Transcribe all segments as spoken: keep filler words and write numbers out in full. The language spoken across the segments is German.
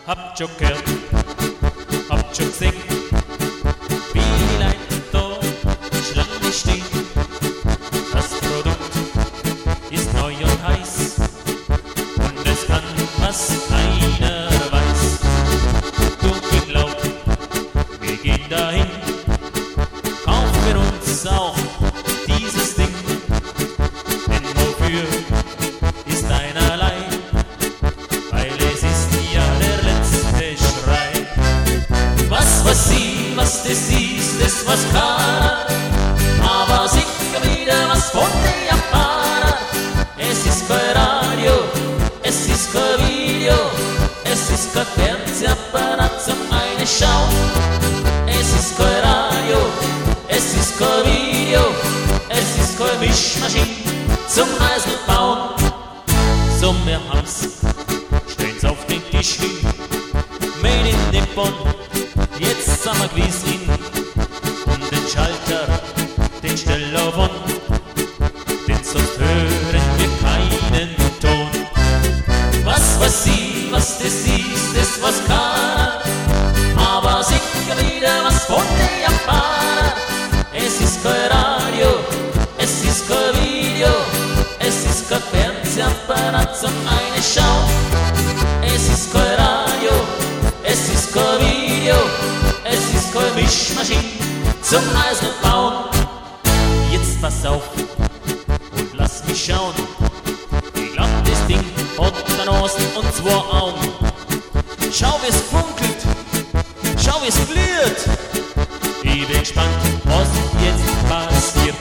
habt schon gehört, habt schon gesehen, wie die Leute da Schlange stehen. Das Produkt ist neu und heiß und es kann, was keiner weiß. Du, ich glaub, wir gehen dahin, kaufen wir uns auch dieses Ding, denn wofür ist einerlei, weil es ist ja der letzte Schrei. Was, was sie, was das ist, das was kann, aber sicher wieder was von den Japanern. Es ist kein Radio, es ist kein Video, es ist kein Fernsehapparat zum eine schauen. Es ist kein Radio, es ist kein Video, es ist keine Mischmaschine zum Eisel bauen. So, wir haben's, stehen's auf den Tisch hin, made in Nippon, jetzt sind wir gewiss in. Und den Schalter, den stell auf on, denn sonst hören wir keinen Ton. Was weiß sie, was das ist, das was kann, aber sicher wieder was von den Japanern. Es ist kein Radio, es ist kein Video, es ist kein Fernsehapparat zum eine schauen. Es ist kein Radio, es ist kein Video, es ist keine Mischmaschine zum Eisel bauen. Jetzt pass auf und lass mich schauen. Ich glaub, das Ding hat eine Nase und zwei Augen. Schau, wie's funkelt, schau, wie's glüht. Ich bin gespannt, was jetzt passiert.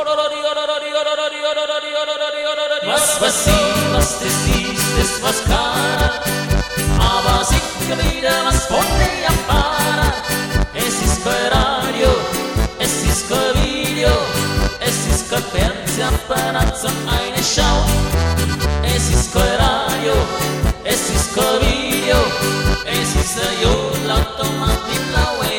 Was weiß ich, was das ist, das was kann, aber sicher wieder was von den Japanern. Es ist kein Radio, es ist kein Video, es ist kein Fernsehapparat zum eine schauen. Es ist kein Radio, es ist kein Video, es ist ein Jodelautomat mit blauen